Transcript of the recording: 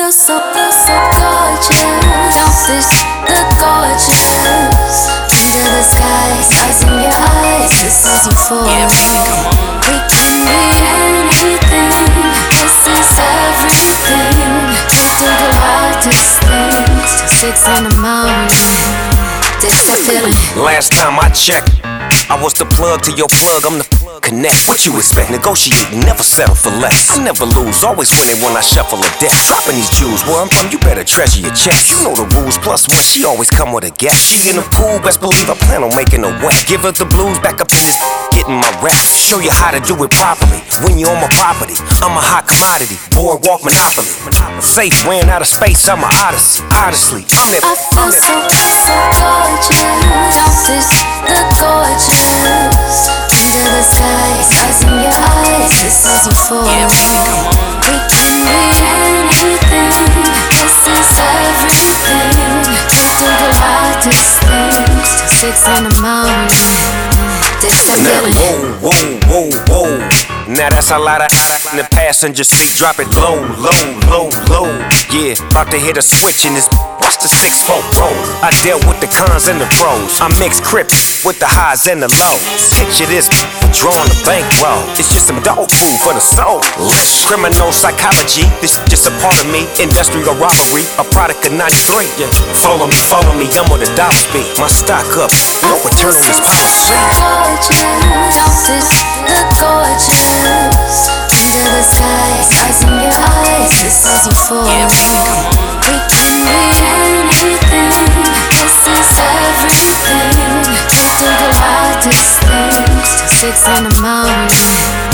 so gorgeous. Don't this look gorgeous? Under the sky, stars in your eyes, this is euphoria. We can be anything, this is everything. We do the wildest things till 6 in the morning. This that feeling. Last time I checked, I was the plug to your plug, I'm the connect. What you expect? Negotiate, never settle for less. I never lose, always winning when I shuffle a deck. Dropping these jewels, where I'm from, you better treasure your checks. You know the rules, plus one, she always come with a guest. She in the pool, best believe I plan on making her wet. Give her the blues, back up in this, getting my rep. Show you how to do it properly. When you're on my property, I'm a hot commodity. Boardwalk monopoly. Safe, ran out of space, I'm a odyssey. Honestly, I'm that. I feel so gorgeous. Don't this look gorgeous? Under the sky, stars in your eyes, this is euphoria. We can be anything, this is everything. We do the wildest things till 6 in the morning. This that feeling. Whoa, whoa, whoa, whoa. Now that's a lot of in the passenger seat. Drop it low, low, low, low. Yeah, about to hit a switch in this. Watch the 6-4 roll. I dealt with the cons and the pros. I mix crips with the highs and the lows. Picture this, drawing the bankroll. It's just some dog food for the soul. Criminal psychology, this just a part of me. Industrial robbery, a product of 93. Yeah. Follow me, I'm with a dollar speed. My stock up, no return on this policy. Don't this look gorgeous? Under the sky, stars in your eyes, this is euphoria. We can be anything, this is everything. We do the wildest things till 6 in the morning.